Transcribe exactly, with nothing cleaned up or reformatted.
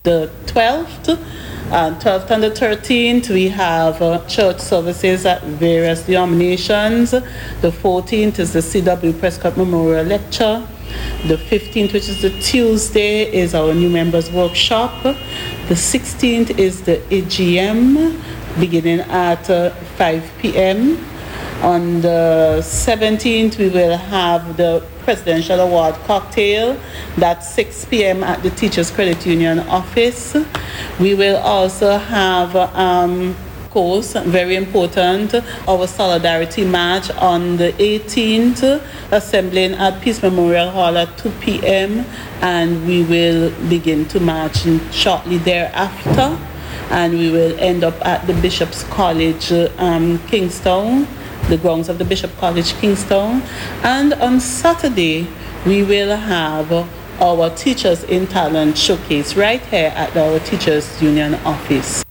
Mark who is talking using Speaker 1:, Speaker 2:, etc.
Speaker 1: the twelfth. Uh, twelfth and the thirteenth, we have uh, church services at various denominations. The fourteenth is the C W Prescott Memorial Lecture. The fifteenth, which is the Tuesday, is our new members workshop. The sixteenth is the A G M, beginning at uh, five p.m. On the seventeenth, we will have the Presidential Award Cocktail. That's six p.m. at the Teachers Credit Union office. We will also have, um, of course, very important, our Solidarity March on the eighteenth, assembling at Peace Memorial Hall at two p.m. and we will begin to march shortly thereafter, and we will end up at the Bishop's College, um, Kingstown, the grounds of the Bishop College, Kingstown. And on Saturday, we will have our Teachers in Talent Showcase right here at our Teachers Union office.